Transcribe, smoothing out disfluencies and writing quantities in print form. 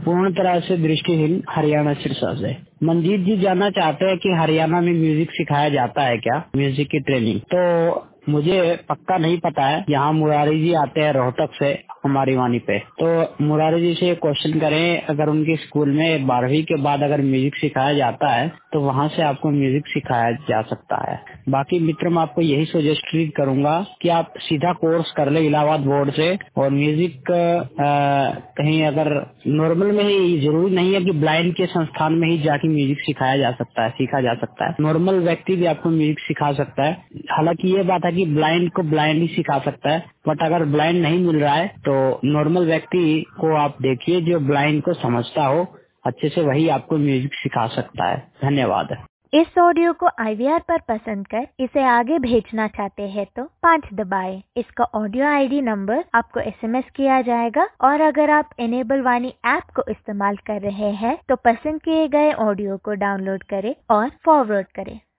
पूर्ण तरह से दृष्टिहीन हरियाणा सिरसा से। मंजीत जी जानना चाहते हैं कि हरियाणा में म्यूजिक सिखाया जाता है क्या, म्यूजिक की ट्रेनिंग। तो मुझे पक्का नहीं पता है। यहाँ मुरारी जी आते हैं रोहतक से हमारी वाणी पे, तो मुरारी जी से क्वेश्चन करें, अगर उनके स्कूल में 12वीं के बाद अगर म्यूजिक सिखाया जाता है तो वहाँ से आपको म्यूजिक सिखाया जा सकता है। बाकी मित्र मैं आपको यही सजेस्ट करूंगा कि आप सीधा कोर्स कर ले इलाहाबाद बोर्ड से, और म्यूजिक कहीं अगर नॉर्मल में ही, जरूरी नहीं है कि ब्लाइंड के संस्थान में ही जाके म्यूजिक सिखाया जा सकता है, सीखा जा सकता है। नॉर्मल व्यक्ति भी आपको म्यूजिक सिखा सकता है। हालांकि ये बात है कि ब्लाइंड को ब्लाइंड ही सिखा सकता है, बट अगर ब्लाइंड नहीं मिल रहा है तो नॉर्मल व्यक्ति को आप देखिए जो ब्लाइंड को समझता हो अच्छे से, वही आपको म्यूजिक सिखा सकता है। धन्यवाद। इस ऑडियो को IVR पर पसंद कर इसे आगे भेजना चाहते हैं तो 5 दबाएं। इसका ऑडियो ID नंबर आपको SMS किया जाएगा, और अगर आप इनेबल वाणी ऐप को इस्तेमाल कर रहे हैं तो पसंद किए गए ऑडियो को डाउनलोड करें और फॉरवर्ड करें।